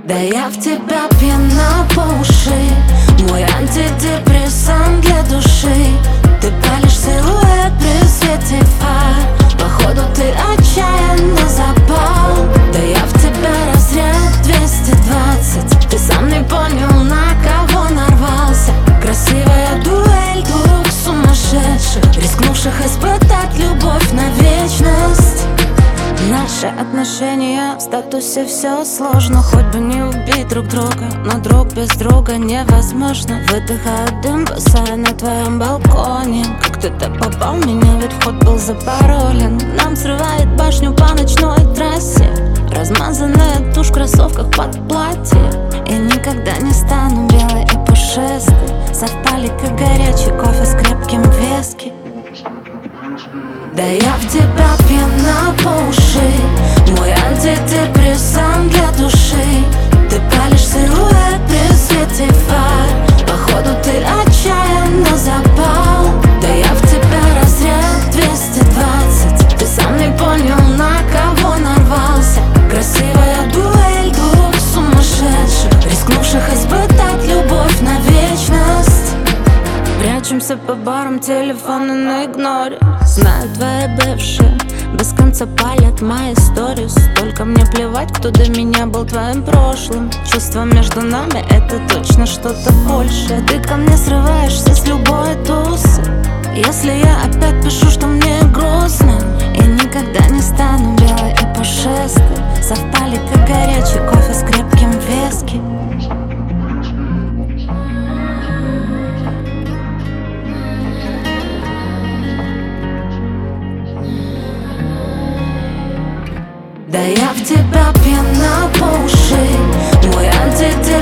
Да я в тебя пьяна по уши, мой антидепрессант для души. Ты палишь силуэт при свете фар, походу ты отчаянно запал. Да я в тебя разряд 220, ты сам не понял, на кого нарвался. Красивая дуэль двух сумасшедших, рискнувших испытать любовь на вечность. Наши отношения в статусе все сложно, хоть бы не убить друг друга, но друг без друга невозможно. Выдыхаю дым, босая на твоем балконе. Как ты-то попал в меня, ведь вход был запаролен. Нам срывает башню по ночной трассе, размазанная тушь в кроссовках под платье. И никогда не стану белой и пушистой, совпали как горячий кофе с крепким виски. Да я в тебя пьяна по уши, мой антидепрессант для души. Ты палишь силуэт при свете фар, походу ты отчаянно запал. Да я в тебя разряд 220, ты сам не понял, на кого нарвался. Красивая дуэль двух сумасшедших, рискнувших испытать любовь на вечность. Прячемся по барам, телефоны на игноре. Знаю, твои бывшие без конца палят мои сторис. Только мне плевать, кто до меня был твоим прошлым. Чувства между нами — это точно что-то большее. Ты ко мне срываешься с любой тусы, если я опять пишу, что мне грустно. И никогда не стану белой и пушистой, совпали как горячий кофе с крепким виски. Да я в тебя пьяна по уши, мой антидепрессант